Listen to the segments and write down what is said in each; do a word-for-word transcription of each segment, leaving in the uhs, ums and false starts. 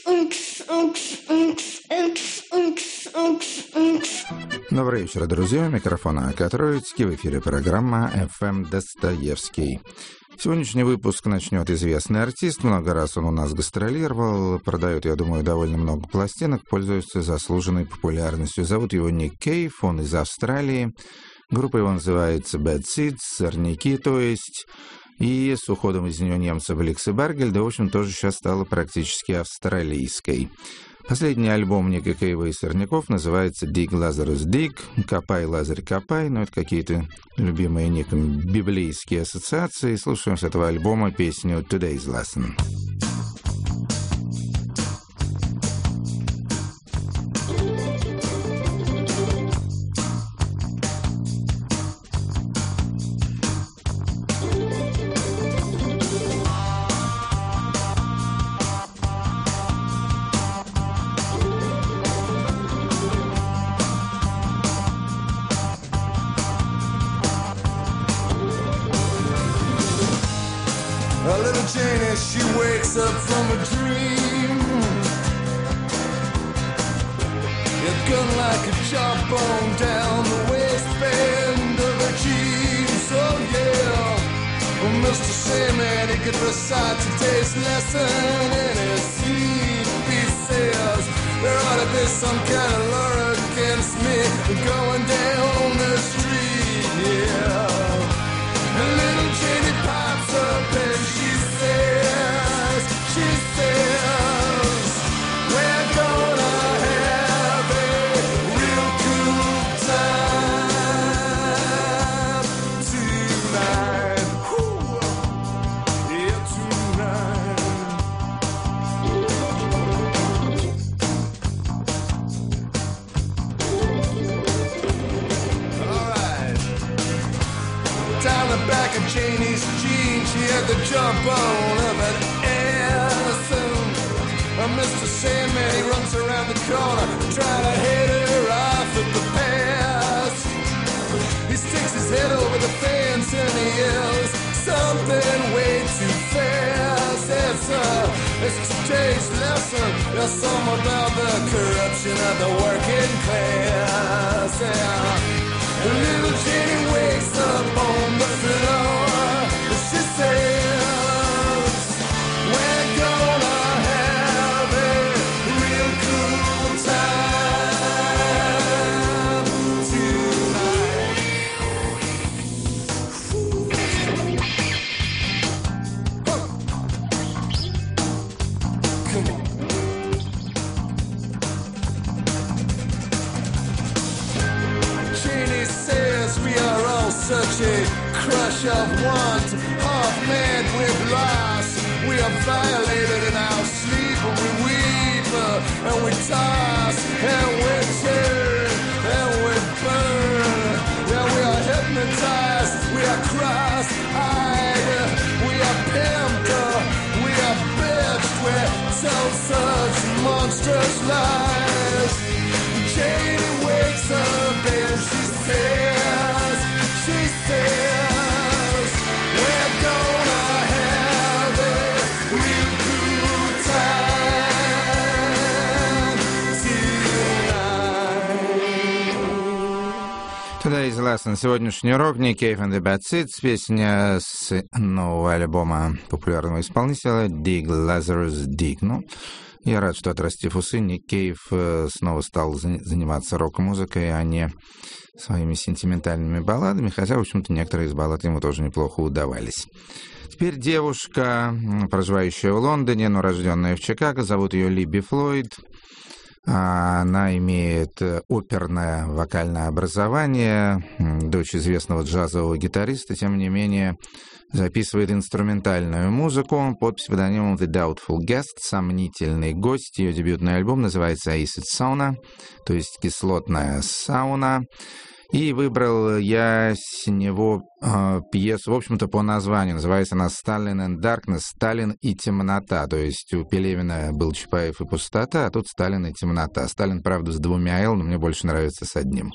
Добрый вечер, друзья. У микрофона Катроицкий. В эфире программа эф эм Достоевский. Сегодняшний выпуск начнет известный артист. Много раз он у нас гастролировал. Продает, я думаю, довольно много пластинок. Пользуется заслуженной популярностью. Зовут его Ник Кейв. Он из Австралии. Группа его называется Bad Seeds. Сорняки, то есть. И с уходом из нее немца Бликса Баргельда, в общем, тоже сейчас стала практически австралийской. Последний альбом Ника Кейва и Сорняков называется «Dig, Lazarus, Dig», «Копай, Лазарь, копай». Ну, это какие-то любимые Ником библейские ассоциации. Слушаем с этого альбома песню «Today's Lesson». A little Janie, she wakes up from a dream. Your gun like a jawbone down the waistband of her jeans. Oh yeah, well, Mister Sandman, he could recite today's lesson in his sleep. He says there ought to be some kind of law against me going down the street. Yeah, a little Janie pops up and she says, she says, we're gonna have a real cool time tonight. Whew. Yeah, tonight. All right. Down the back of Janie's jeans, she had the jawbone of an ass. And Mister Sandman, he runs around the corner, trying to hit her off at the pass. He sticks his head over the fence and he yells something way too fast. It's, uh, it's today's lesson. There's some about the corruption of the working class. Yeah. Little Jenny wakes up on the floor. She says, we're gonna have a real cool time tonight. Huh. Come on. Jenny says we are all such a crush of want, half mad with loss. We are violated in our sleep, and we weep, uh, and we toss, and we turn, and we burn. Yeah, we are hypnotized, we are cross-eyed, we are pimped, uh, we are bitched, we tell such monstrous lies. Janie wakes up and she says, she says, we're gonna have a real cool time tonight. Today's Lesson. Сегодняшний урок Ник Кейв and the Bad Seeds. Песня с нового альбома популярного исполнителя Dig, Lazarus, Dig. Ну, я рад, что, отрастив усы, Ник Кейв снова стал заниматься рок-музыкой, а не своими сентиментальными балладами, хотя, в общем-то, некоторые из баллад ему тоже неплохо удавались. Теперь девушка, проживающая в Лондоне, но рожденная в Чикаго, зовут ее Либи Флойд. Она имеет оперное вокальное образование, дочь известного джазового гитариста, тем не менее, записывает инструментальную музыку под псевдонимом The Doubtful Guest, сомнительный гость. Ее дебютный альбом называется Acid Sauna, то есть кислотная сауна. И выбрал я с него э, пьесу, в общем-то, по названию. Называется она «Stalin and Darkness», «Сталин и темнота». То есть у Пелевина был Чапаев и пустота, а тут «Сталин и темнота». Сталин, правда, с двумя «л», но мне больше нравится с одним.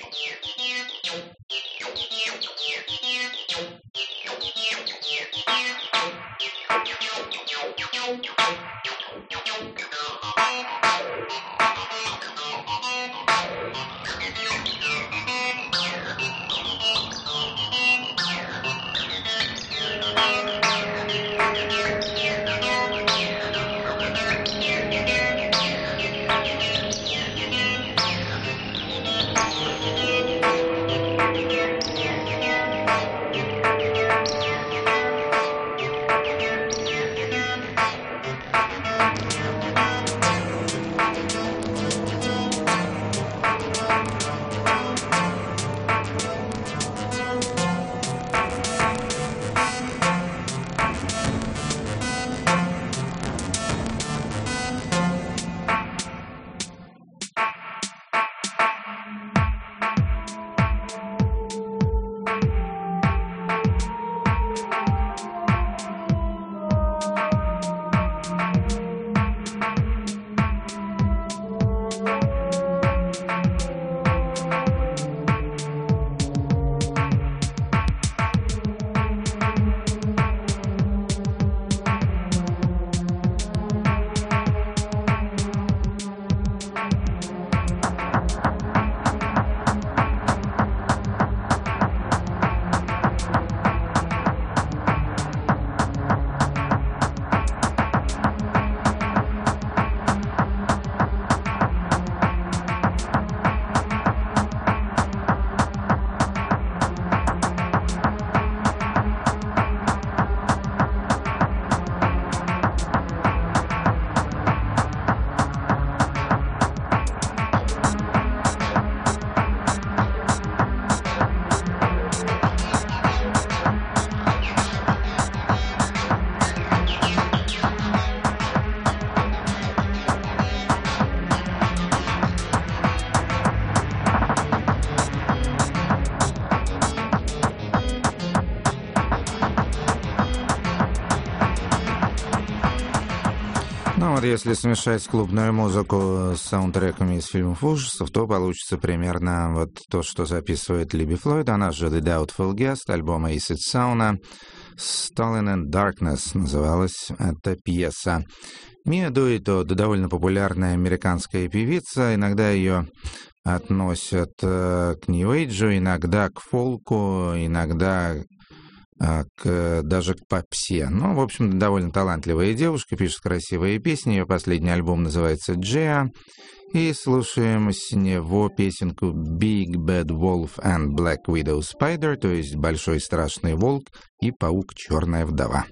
вот если смешать клубную музыку с саундтреками из фильмов ужасов, то получится примерно вот то, что записывает Либи Флойд, она же The Doubtful Guest, альбома Acid Sauna. Stolen in Darkness называлась эта пьеса. Мия Дуито — довольно популярная американская певица, иногда ее относят э, к нью-эйджу, иногда к фолку, иногда э, к, даже к попсе. Ну, в общем, довольно талантливая девушка, пишет красивые песни. Ее последний альбом называется «Джеа». И слушаем с него песенку «Big Bad Wolf and Black Widow Spider», то есть «Большой страшный волк и паук черная вдова».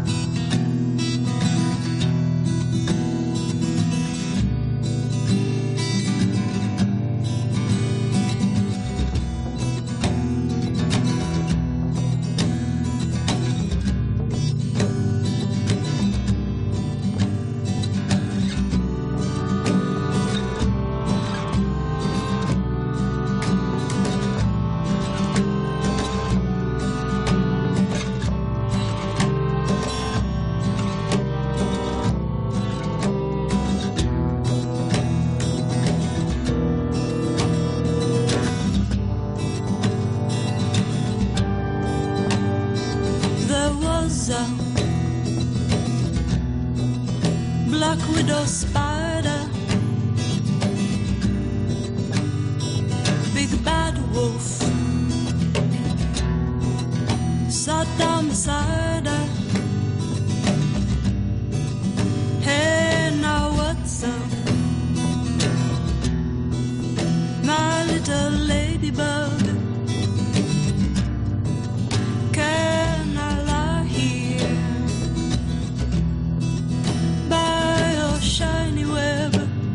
Black widow spider, big bad wolf sat down beside her. Hey, now what's up, my little ladybug? Can I lie here by your shiny web?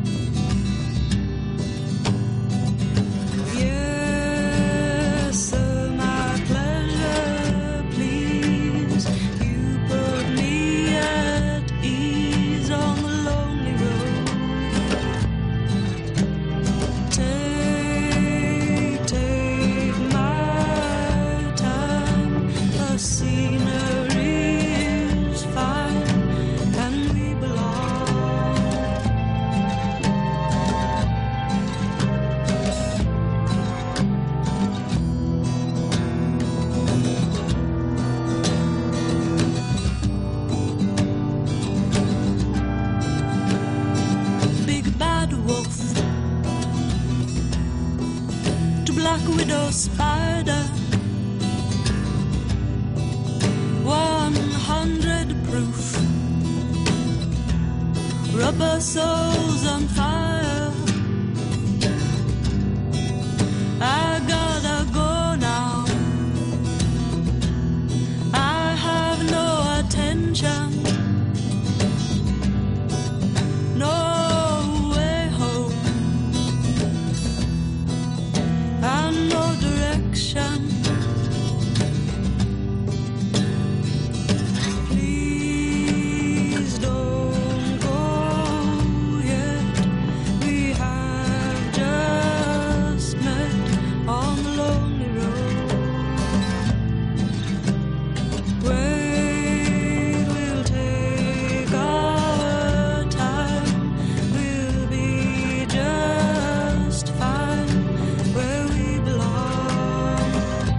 Yes, sir, my pleasure, please. You put me at ease on the lonely road. Take, take my time. The scenery is fine and we belong. Big bad wolf to black widow spider, one hundred proof, rubber soles on fire. I gotta go now, I have no attention, no way home, and no direction. Please don't go yet. We have just met on the lonely road. Wait, we'll take our time. We'll be just fine where we belong.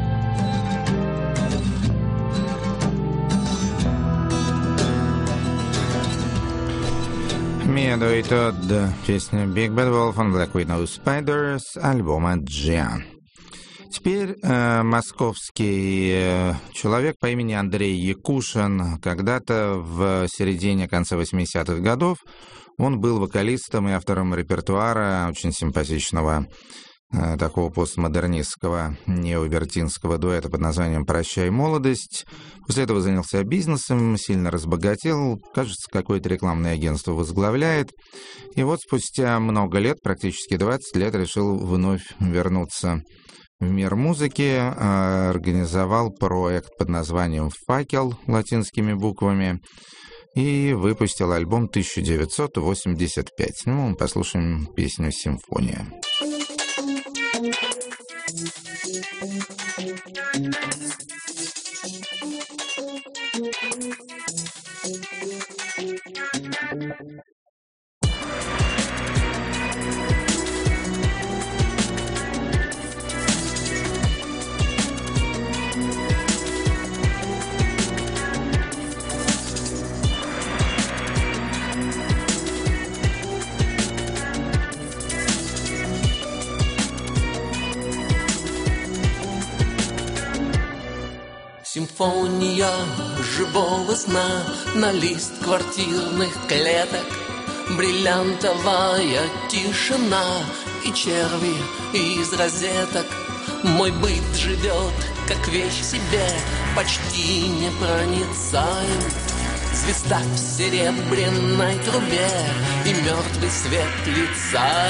Мия Дуито, песня Big Bad Wolf and Black Widow Spider с альбома «Джиа». Теперь э, московский э, человек по имени Андрей Якушин. Когда-то в середине-конце восьмидесятых годов он был вокалистом и автором репертуара очень симпатичного э, такого постмодернистского неовертинского дуэта под названием «Прощай, молодость». После этого занялся бизнесом, сильно разбогател, кажется, какое-то рекламное агентство возглавляет. И вот спустя много лет, практически двадцать лет, решил вновь вернуться в мир музыки, организовал проект под названием «Факел» латинскими буквами и выпустил альбом тысяча девятьсот восемьдесят пять. Ну, мы послушаем песню «Симфония». Симфония живого сна на лист квартирных клеток, бриллиантовая тишина и черви из розеток. Мой быт живет, как вещь в себе, почти непроницаем. Звезда в серебряной трубе и мертвый свет лица.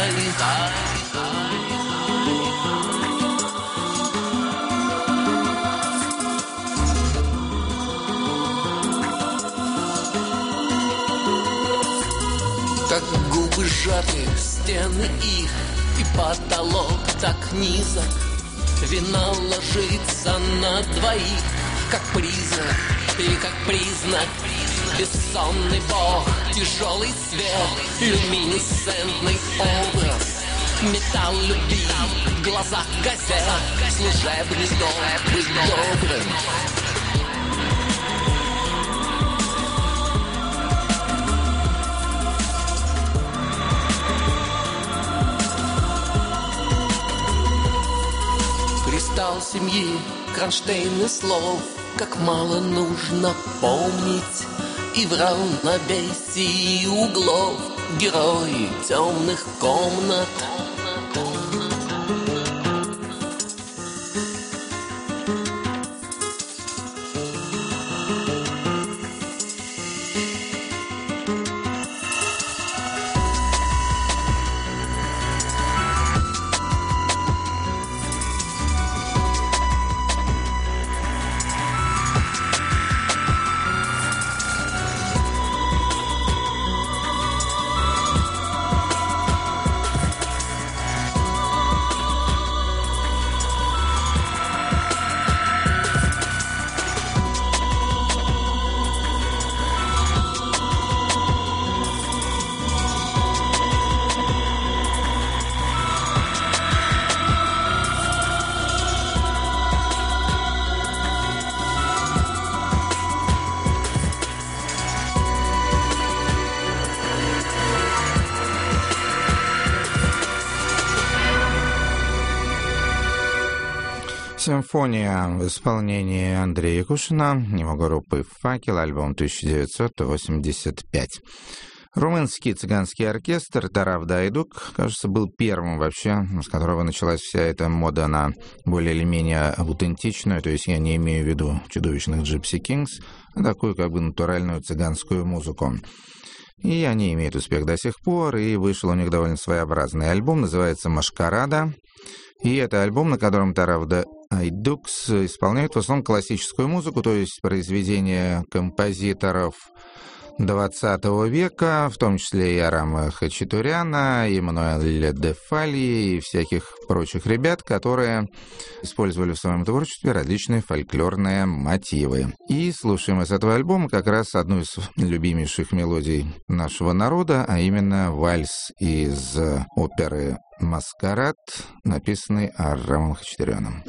Как губы сжаты в стены их, и потолок так низок. Вина ложится на двоих, как призрак и как признак. Бессонный бог, тяжелый свет, люминесцентный образ. Металл любви в глазах газет, служебный долг быть добрым. Кристалл семьи, кронштейн и слов, как мало нужно помнить. И в равновесии углов герои темных комнат. Симфония в исполнении Андрея Кушина, его группы «Факел», альбом тысяча девятьсот восемьдесят пять. Румынский цыганский оркестр «Таравда Айдук», кажется, был первым вообще, с которого началась вся эта мода на более или менее аутентичную, то есть я не имею в виду чудовищных Gypsy Kings, а такую как бы натуральную цыганскую музыку. И они имеют успех до сих пор, и вышел у них довольно своеобразный альбом, называется «Машкарада». И это альбом, на котором Таравда Айдукс исполняет в основном классическую музыку, то есть произведения композиторов двадцатого века, в том числе и Арама Хачатуряна, и Эммануэля де Фальи, и всяких прочих ребят, которые использовали в своем творчестве различные фольклорные мотивы. И слушаем из этого альбома как раз одну из любимейших мелодий нашего народа, а именно вальс из оперы «Маскарад», написанный Арамом Хачатуряном.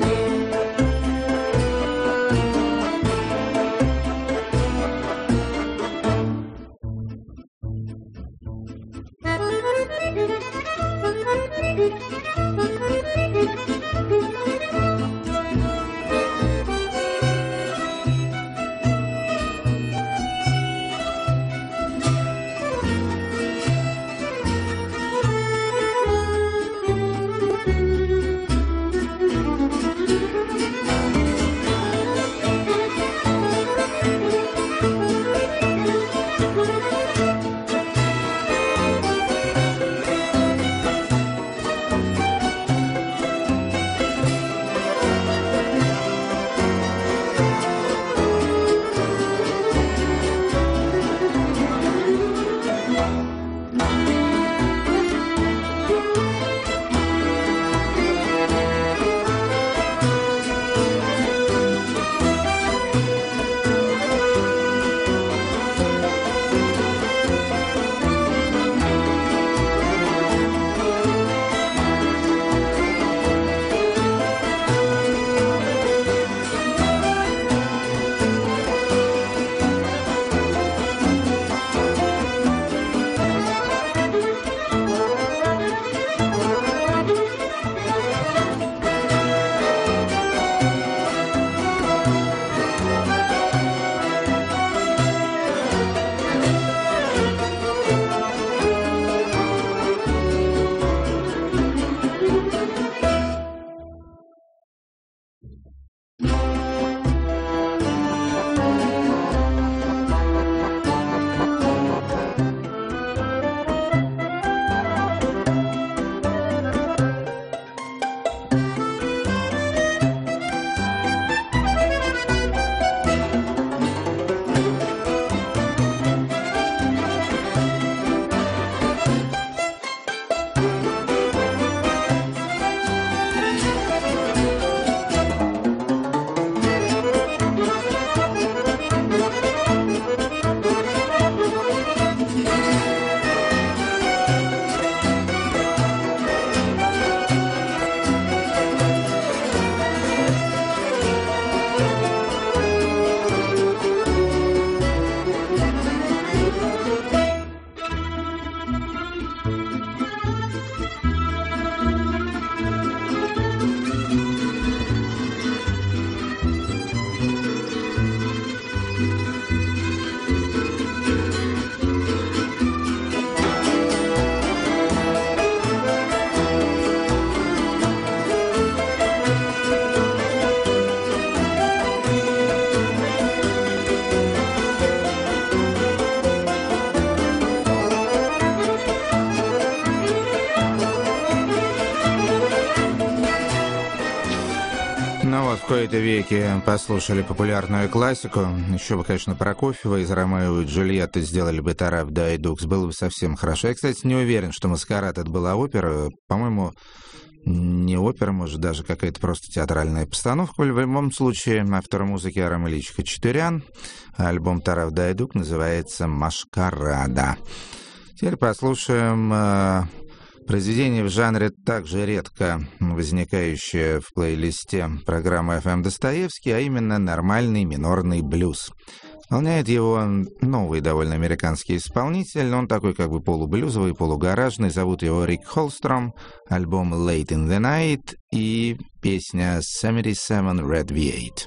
В кои-то веки послушали популярную классику. Еще бы, конечно, Прокофьева из «Ромео и Джульетты» сделали бы «Тараф да Эдукс». Было бы совсем хорошо. Я, кстати, не уверен, что «Маскарад» — это была опера. По-моему, не опера, может, даже какая-то просто театральная постановка. В любом случае, автор музыки Арам Ильич Хачатурян. Альбом «Тараф да Эдук» называется «Машкарада». Теперь послушаем произведение в жанре, также редко возникающее в плейлисте программы эф эм Достоевский, а именно нормальный минорный блюз. Исполняет его новый довольно американский исполнитель, он такой как бы полублюзовый, полугаражный, зовут его Рик Холстром, альбом «Late in the Night» и песня «семьдесят семь Red ви эйт».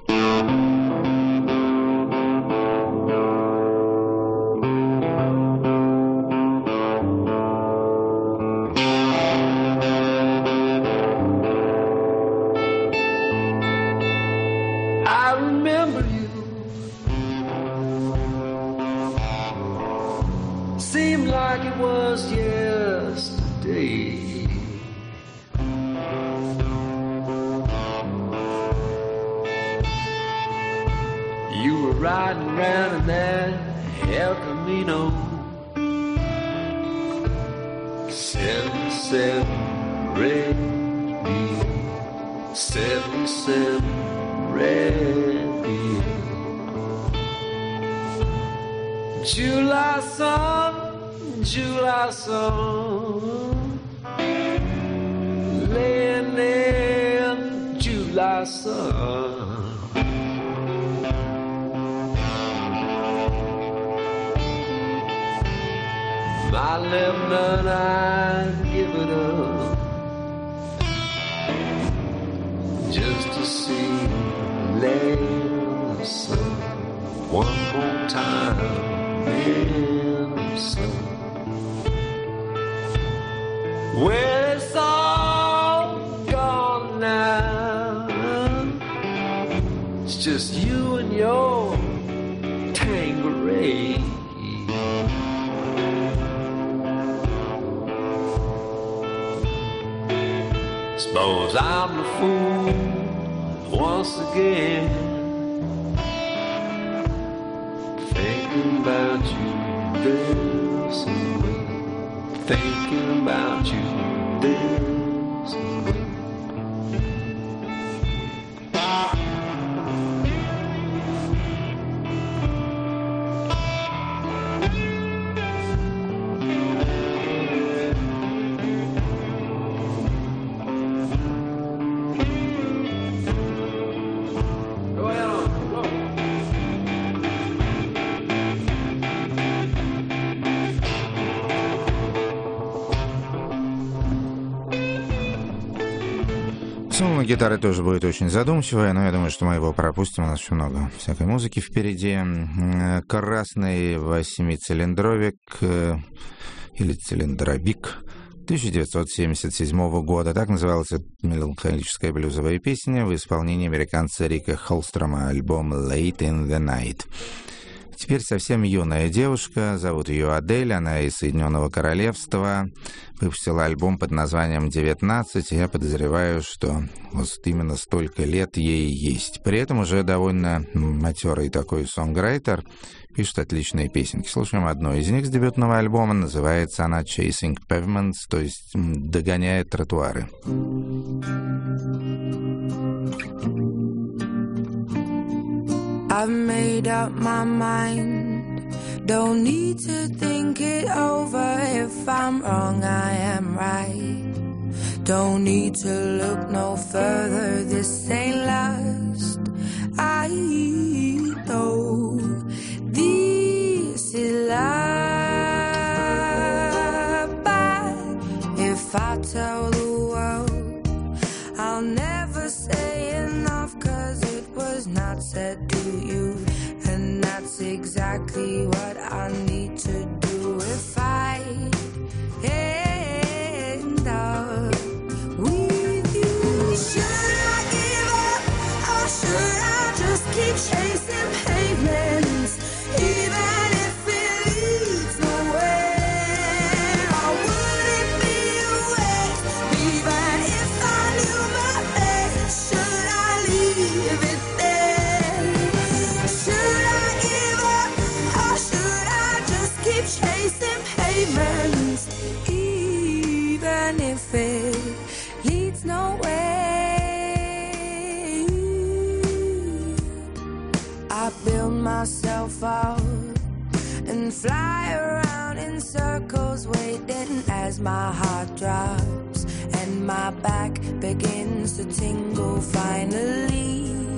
Riding round in that El Camino, seventy-seven red wheel, seventy-seven red wheel. July sun, July sun, laying in July sun. My left none, I'd give it up just to see the land of sun one more time in the sun. Well, it's all gone now. It's just you and your Tanqueray. Suppose I'm the fool once again, thinking about you this way, thinking about you this way. Соло гитары тоже будет очень задумчивое, но я думаю, что мы его пропустим. У нас еще много всякой музыки впереди. Красный восьмицилиндровик или цилиндровик тысяча девятьсот семьдесят седьмого года. Так называлась меланхолическая блюзовая песня в исполнении американца Рика Холстрома, альбом «Late in the Night». Теперь совсем юная девушка, зовут ее Адель, она из Соединенного Королевства, выпустила альбом под названием «девятнадцать», и я подозреваю, что вот именно столько лет ей есть. При этом уже довольно матерый такой сонграйтер, пишет отличные песенки. Слушаем одну из них с дебютного альбома, называется она «Chasing Pavements», то есть «Догоняя тротуары». I've made up my mind, don't need to think it over. If I'm wrong, I am right. Don't need to look no further, this ain't last. I know this is love, but if I tell the world, I'll never say enough, 'cause it was not said to you, and that's exactly what I need to do if I end up with you. Should I give up, or should I just keep chasing pavements, even if it leads nowhere? Or would it be a waste, even if I knew my fate? Should I leave it there? Should I give up, or should I just keep chasing pavements, even if it leads nowhere? I build myself up and fly around in circles, waiting as my heart drops and my back begins to tingle. Finally,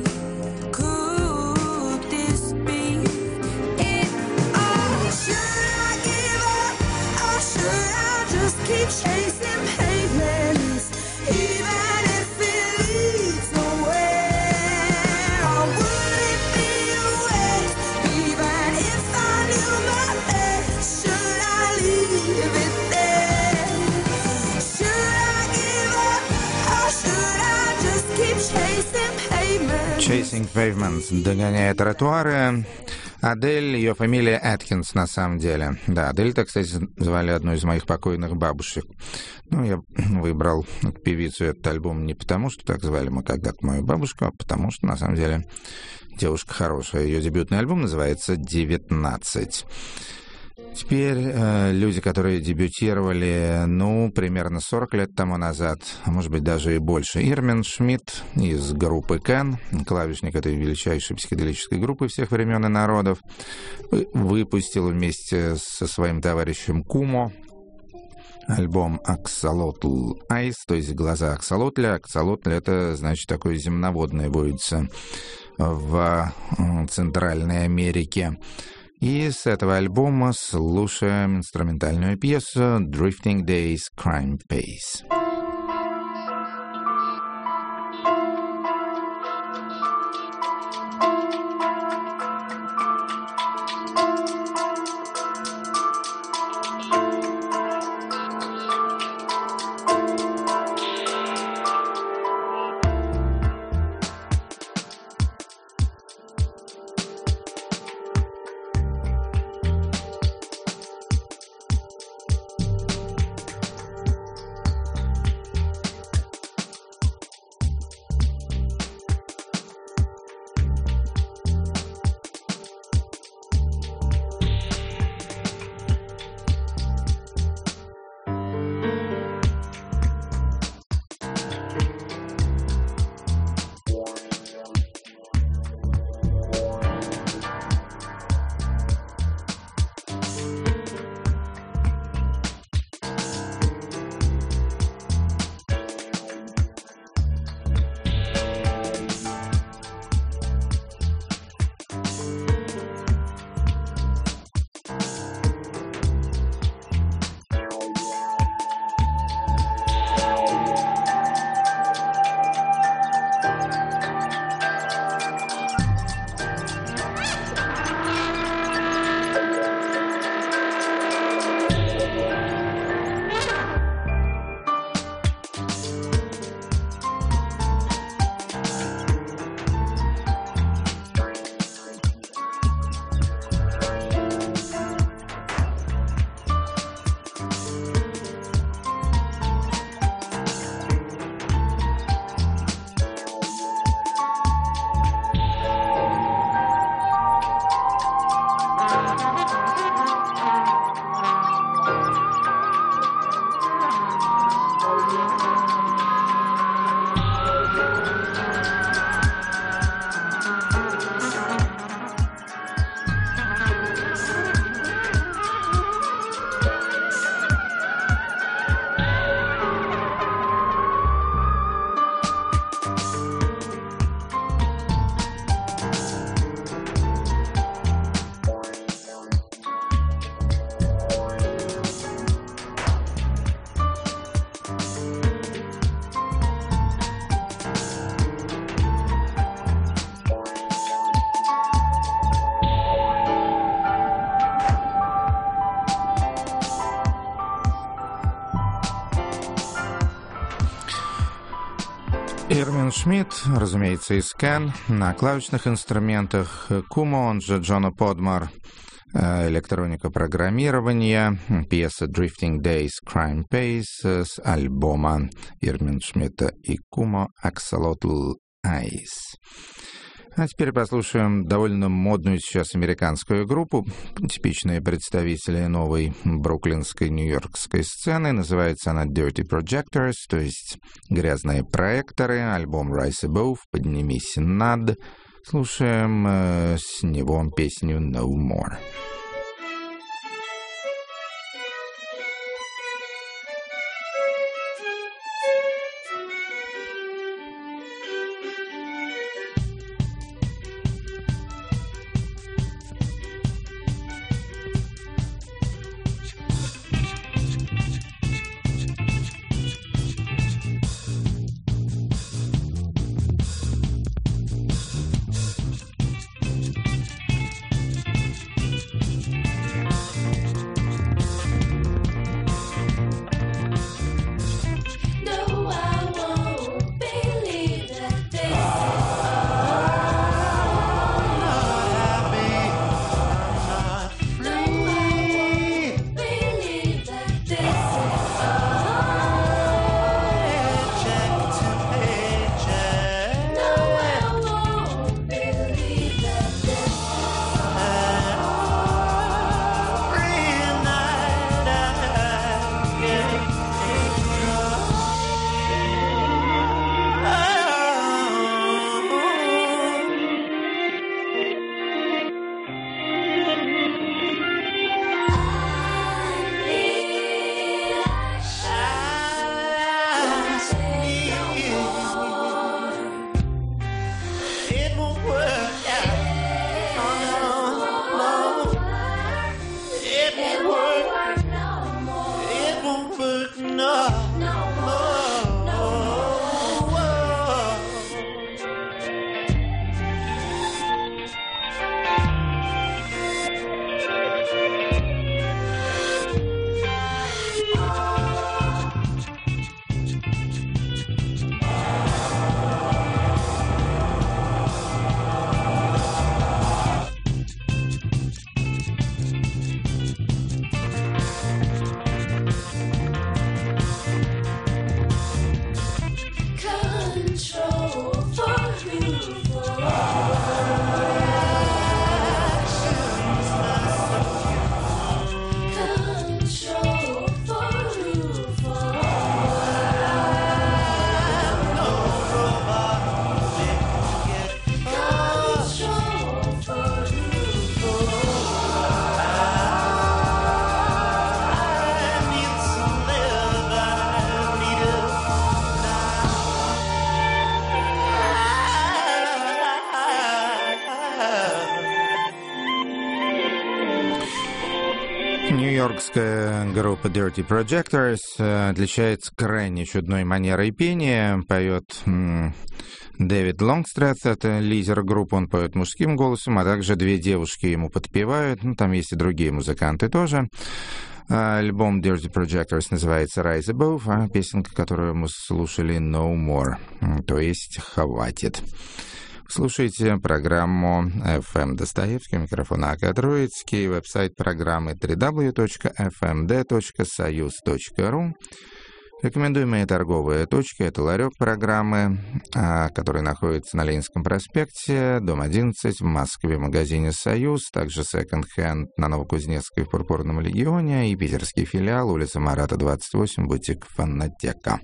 could this be it? Oh, should I give up, or should I just keep chasing pavements, even if it leads nowhere? Or would it be a waste, even if I knew my fate? Should I leave it there? Should I give up, or should I just keep chasing pavements? «Chasing Pavements», «Догоняя тротуары». Адель, ее фамилия Аткинс на самом деле. Да, Адель, так, кстати, звали одну из моих покойных бабушек. Ну, я выбрал певицу этот альбом не потому, что так звали мы когда-то мою бабушку, а потому что, на самом деле, девушка хорошая. Ее дебютный альбом называется «девятнадцать». Теперь э, люди, которые дебютировали, ну, примерно сорок лет тому назад, а может быть даже и больше. Ирмин Шмидт из группы Кен, клавишник этой величайшей психоделической группы всех времен и народов, выпустил вместе со своим товарищем Кумо альбом «Аксолотл Айс», то есть «Глаза аксолотля». Аксолотль — это, значит, такое земноводное водится в Центральной Америке. И с этого альбома слушаем инструментальную пьесу «Drifting Days Crime Pays». Ирвин Шмидт, разумеется, из Кен, на клавишных инструментах, Кумо, он же Джона Подмар, электроника программирования, пьеса Drifting Days Crime Pays с альбома Ирвин Шмидта и Кумо Axolotl Eyes. А теперь послушаем довольно модную сейчас американскую группу, типичные представители новой бруклинской, нью-йоркской сцены. Называется она Dirty Projectors, то есть грязные проекторы. Альбом Rise Above, поднимись над. Слушаем э, с него песню No More. Нью-йоркская группа Dirty Projectors отличается крайне чудной манерой пения. Поет м- Дэвид Лонгстрет, это лидер группы, он поет мужским голосом, а также две девушки ему подпевают. Ну, там есть и другие музыканты тоже. Альбом Dirty Projectors называется Rise Above, а песенка, которую мы слушали, No More, то есть «Хватит». Слушайте программу эф эм Достоевский, микрофон Ака Троицкий, веб-сайт программы дабл ю дабл ю дабл ю точка эф эм дэ точка союз точка ру. Рекомендуемые торговые точки — это ларек программы, который находится на Ленинском проспекте, дом одиннадцать, в Москве, в магазине «Союз», также секонд-хенд на Новокузнецкой в Пурпурном легионе и питерский филиал, улица Марата, двадцать восемь, бутик «Фонотека».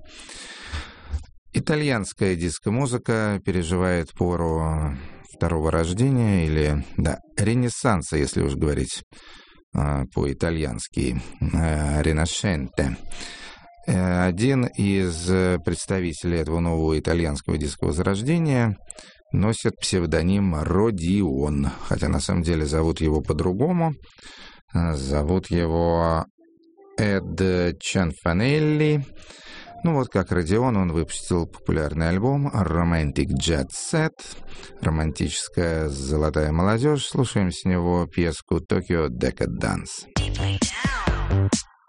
Итальянская диско-музыка переживает пору второго рождения или, да, ренессанса, если уж говорить э, по-итальянски, э, «ренашенте». Э, один из представителей этого нового итальянского диско-возрождения носит псевдоним Родион, хотя на самом деле зовут его по-другому. Э, зовут его Эд Чанфанелли. Ну вот, как Родион, он выпустил популярный альбом «Romantic Jet Set», романтическая золотая молодежь. Слушаем с него пьеску «Tokyo Decadence».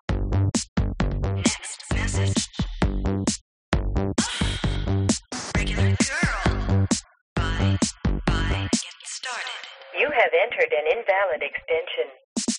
Break it invalid extension.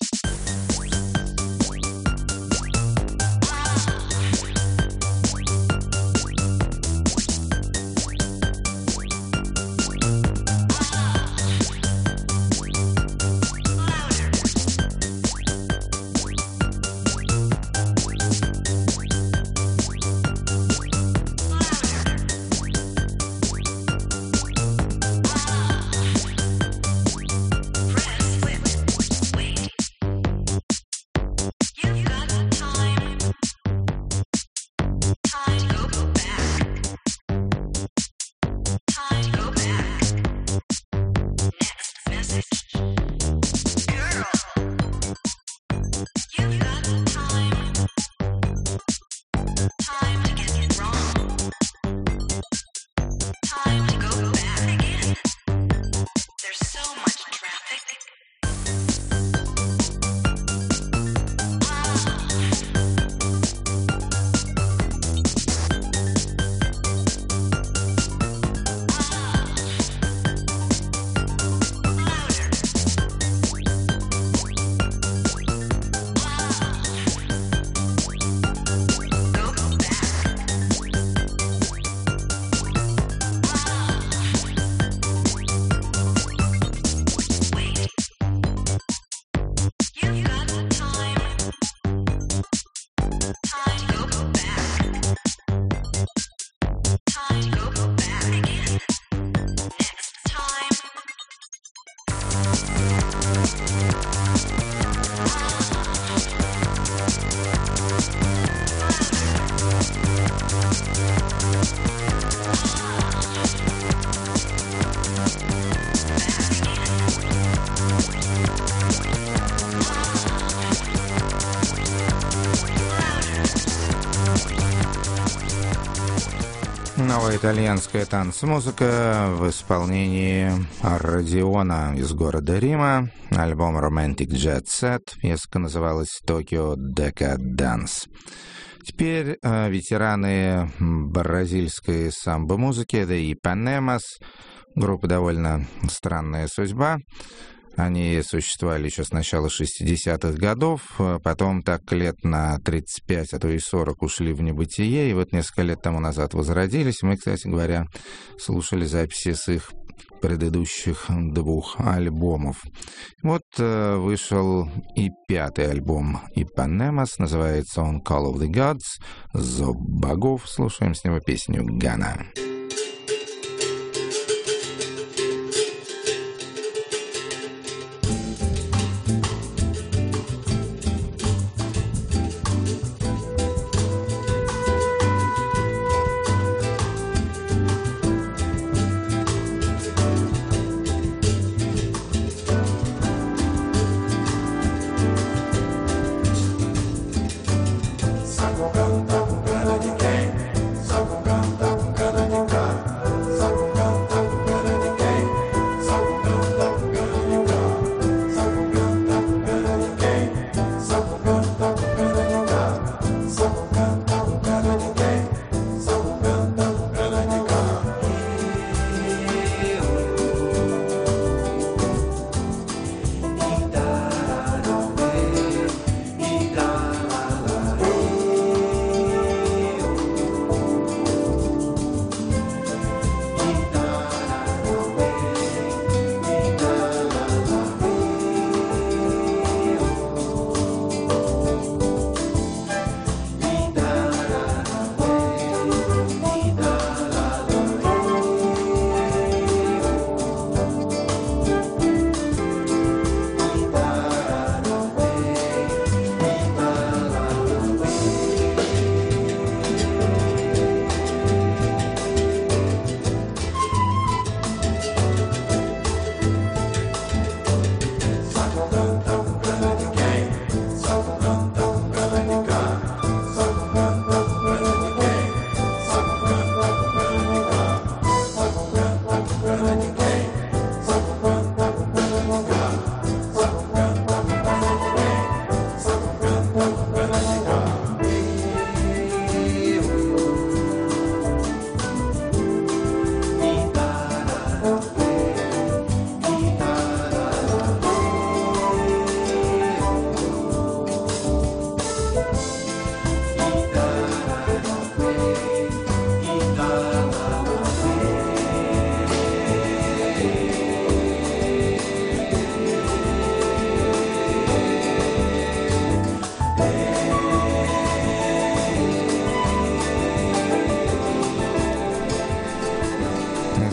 Новая итальянская танцмузыка в исполнении Родиона из города Рима. Альбом Romantic Jet Set. Песня называлась Tokyo Decadence. Теперь э, ветераны бразильской самбо-музыки The Ipanemas. Группа довольно странная судьба. Они существовали еще с начала шестидесятых годов, потом так лет на тридцать пять, а то и сорок ушли в небытие, и вот несколько лет тому назад возродились. Мы, кстати говоря, слушали записи с их предыдущих двух альбомов. Вот э, вышел и пятый альбом Ipanemas, называется он Call of the Gods, Зов богов. Слушаем с него песню «Гана». Saco canta, un cara di che, saco canta, un cara di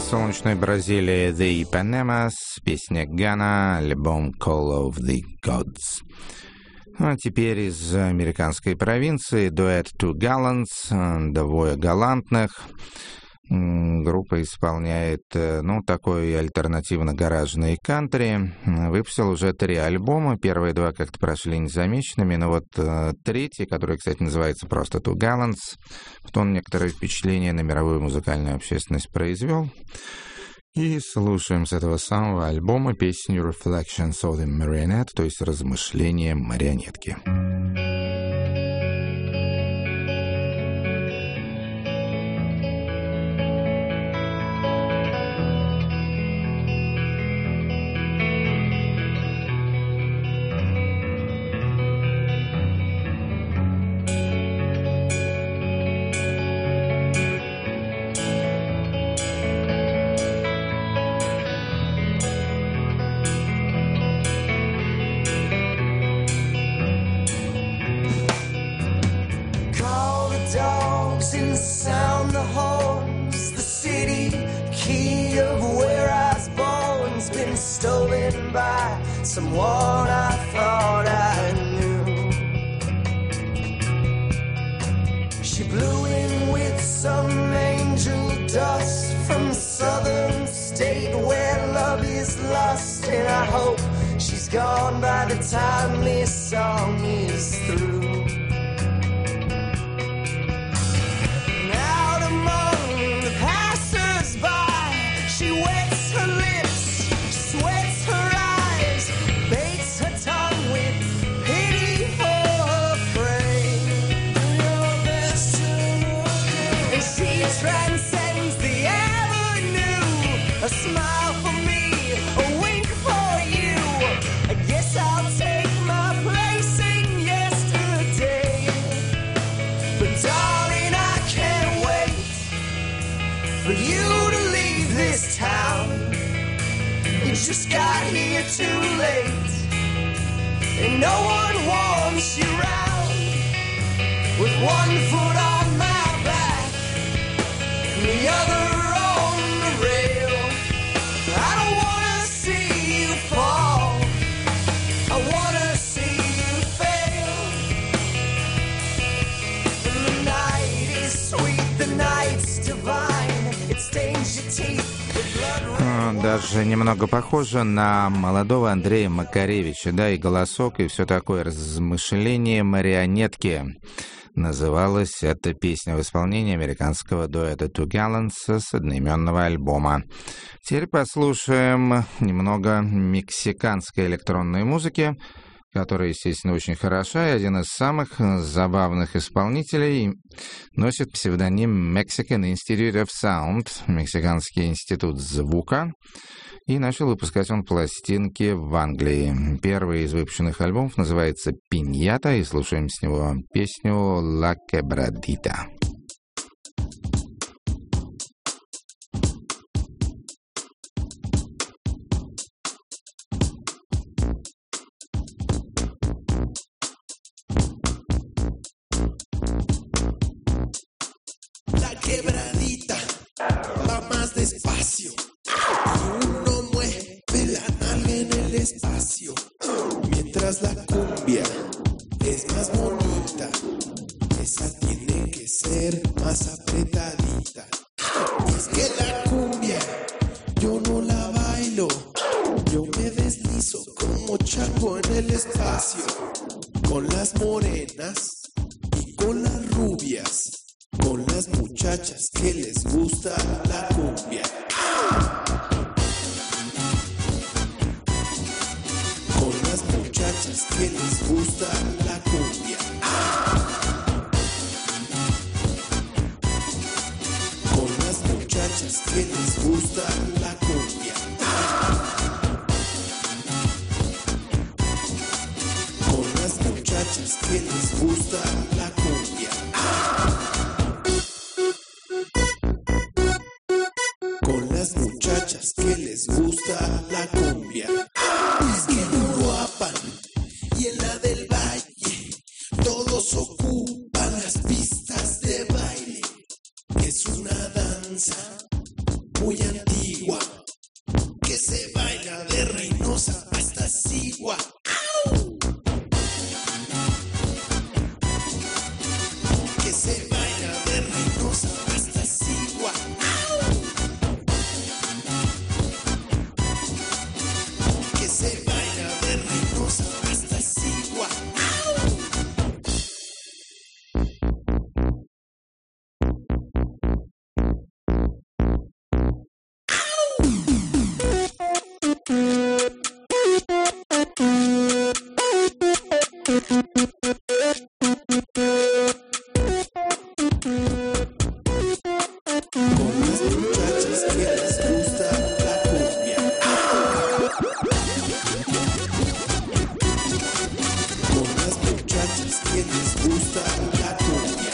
солнечной Бразилии The Ipanemas, песня Гана, альбом Call of the Gods. А теперь из американской провинции дуэт Two Gallants, двое галантных. Группа исполняет, ну, такой альтернативно-гаражный кантри. Выпустил уже три альбома. Первые два как-то прошли незамеченными, но вот э, третий, который, кстати, называется просто Two Gallants, он некоторое впечатление на мировую музыкальную общественность произвел. И слушаем с этого самого альбома песню Reflections of the Marionette, то есть размышления марионетки. And sound the horns, the city key of where I was born's been stolen by someone I thought I knew. She blew in with some angel dust from the southern state where love is lust, and I hope she's gone by the time this song is through. Transcends the avenue, a smile for me, a wink for you. I guess I'll take my place in yesterday. But darling, I can't wait for you to leave this town. You just got here too late, and no one wants you round. With one foot on my back, the other on the rail. I don't wanna see you fall, I wanna see you fail. And the night is sweet, the night's divine. It stains your teeth with blood. Даже немного похоже на молодого Андрея Макаревича, да, и голосок, и все такое размышление марионетки. Называлась эта песня в исполнении американского дуэта Two Gallants с одноименного альбома. Теперь послушаем немного мексиканской электронной музыки, которая, естественно, очень хороша, и один из самых забавных исполнителей носит псевдоним Mexican Institute of Sound, Мексиканский институт звука, и начал выпускать он пластинки в Англии. Первый из выпущенных альбомов называется «Пиньята», и слушаем с него песню «La Quebradita». La quebradita va más despacio. Uno mueve la nalga en el espacio, mientras la cumbia es más bonita. Esa tiene que ser más apretadita. Es que la cumbia yo no la bailo, yo me deslizo como chango en el espacio, con las morenas y con las rubias, con las muchachas que les gusta la cumbia. Con las muchachas que les gusta la cumbia. Con las muchachas que les gusta la cumbia. Con las muchachas que les gusta la cumbia. Con las muchachas que les gusta la cumbia. Es que en Uruapan y en la del Valle todos ocupan las pistas de baile. Es una danza muy antigua. Con las muchachas que les gusta la cumbia. Con las muchachas que les gusta la cumbia.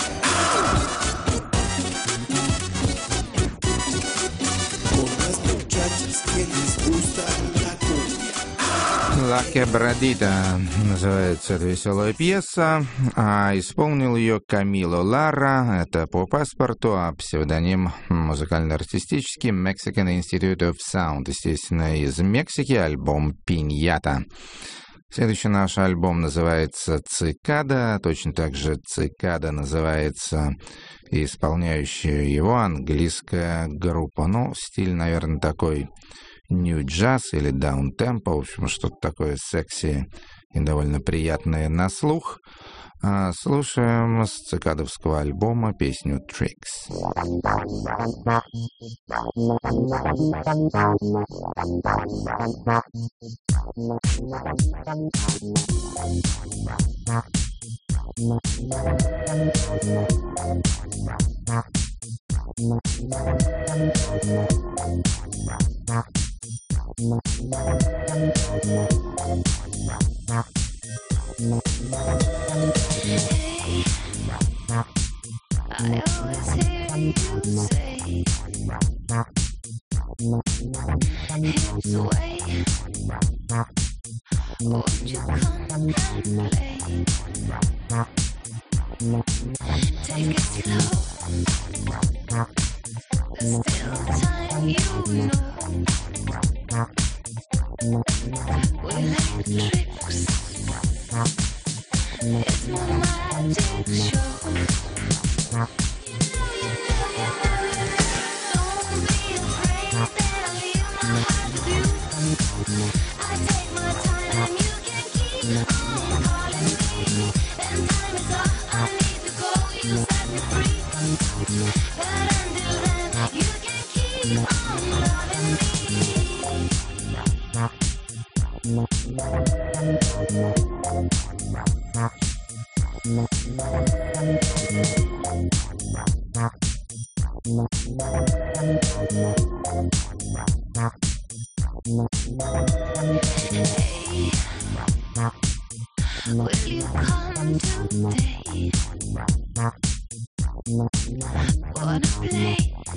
Con las muchachas que les gusta la cumbia. «La Quebradita» называется эта веселая пьеса, а исполнил ее Камило Лара, это по паспорту, а псевдоним музыкально-артистический Mexican Institute of Sound, естественно, из Мексики, альбом «Пиньята». Следующий наш альбом называется «Цикада», точно так же «Цикада» называется и исполняющая его английская группа. Ну, стиль, наверное, такой нью-джаз или даун-темпо, в общем, что-то такое секси и довольно приятное на слух. А слушаем с цикадовского альбома песню «Tricks». I always hear you say, hips away, won't you come and play? Take it slow, there's still time, you know. We like tricks, it's my magic show. Will you come today? Wanna play?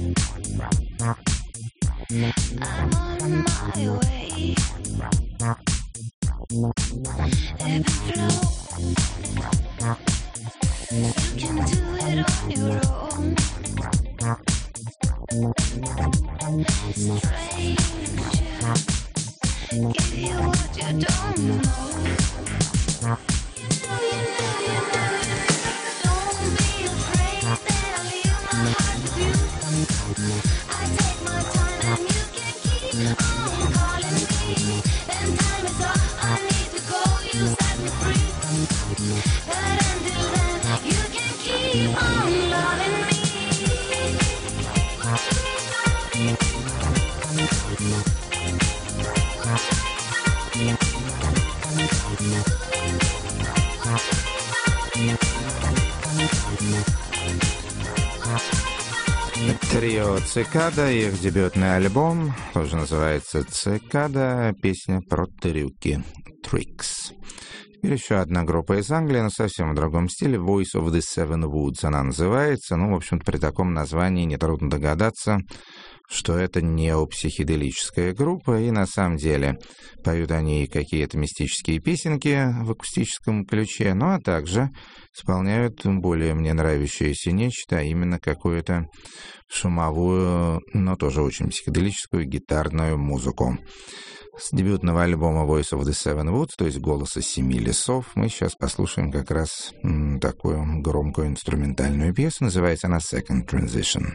I'm on my way. Ebb and flow. You can do it on your own. Stranger, give you what you don't know. Трио «Цикада», их дебютный альбом, тоже называется «Цикада», песня про трюки, «Tricks». Теперь еще одна группа из Англии, но совсем в другом стиле, «Voice of the Seven Woods» она называется. Ну, в общем-то, при таком названии нетрудно догадаться, что это неопсиходелическая группа, и на самом деле поют они какие-то мистические песенки в акустическом ключе, ну а также исполняют более мне нравящееся нечто, а именно какую-то шумовую, но тоже очень психоделическую гитарную музыку. С дебютного альбома Voice of the Seven Woods, то есть «Голоса семи лесов», мы сейчас послушаем как раз м, такую громкую инструментальную пьесу, называется она «Second Transition».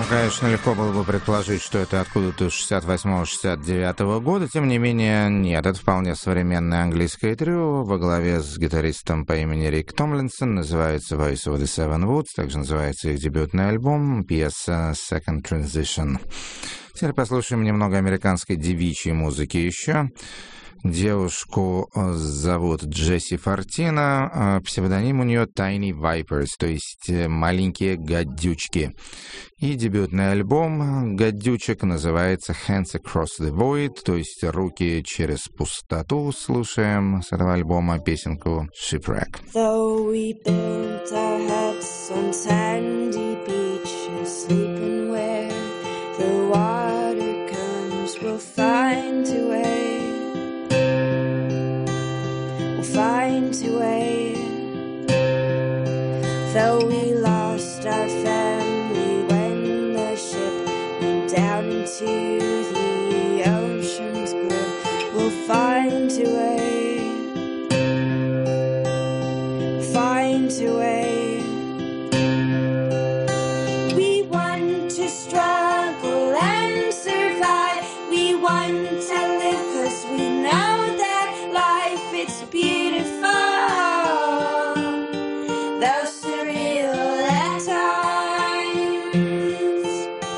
конечно, легко было бы предположить, что это откуда-то шестьдесят восьмого — шестьдесят девятого года. Тем не менее, нет, это вполне современное английское трио во главе с гитаристом по имени Рик Томлинсон. Называется Voice of the Seven Woods. Также называется их дебютный альбом, пьеса Second Transition. Теперь послушаем немного американской девичьей музыки еще. Девушку зовут Джесси Фортина, псевдоним у нее Tiny Vipers, то есть маленькие гадючки. И дебютный альбом гадючек называется Hands Across the Void, то есть руки через пустоту. Слушаем с этого альбома песенку Shipwreck. Though we built our huts on sandy beaches, sleeping where the water comes, we'll find a way. Find a way. Though we lost our family when the ship went down into the ocean's blue, we'll find a way. Find a way. We want to struggle and survive. We want to live 'cause we know that life, it's beautiful, though surreal at times.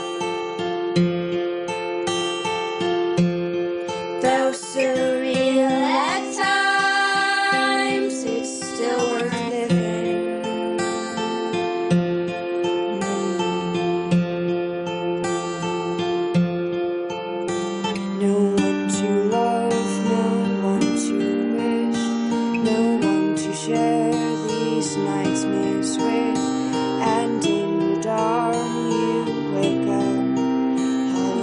Though surreal at times, it's still worth living. No one to love, no one to wish, no one to share these nightmares with, and in the dawn you wake up all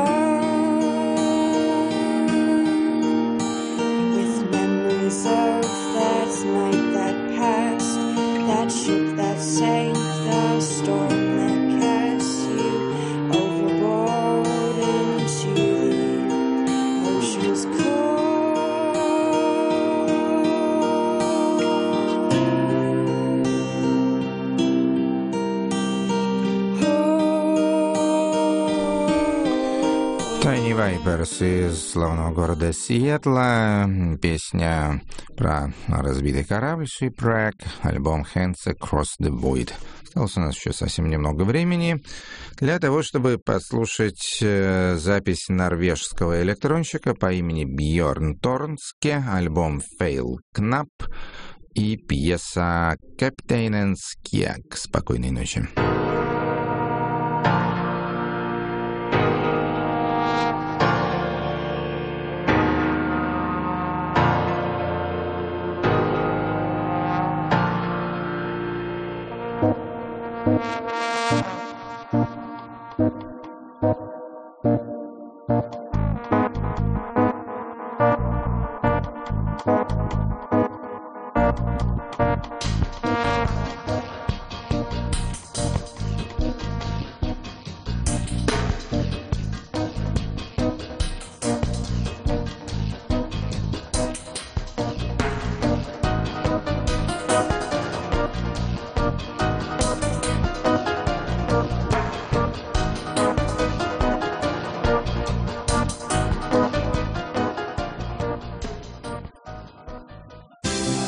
alone, with memories of that night that passed, that ship that sank, the storm that cast you overboard into the ocean's cold. Tiny Vipers из славного города Сиэтла. Песня про разбитый корабль Shipwreck. Альбом Hands Across the Void. Осталось у нас еще совсем немного времени для того, чтобы послушать э, запись норвежского электронщика по имени Бьорн Торнске. Альбом Fail Knapp и пьеса Captain's Kjak. Спокойной ночи.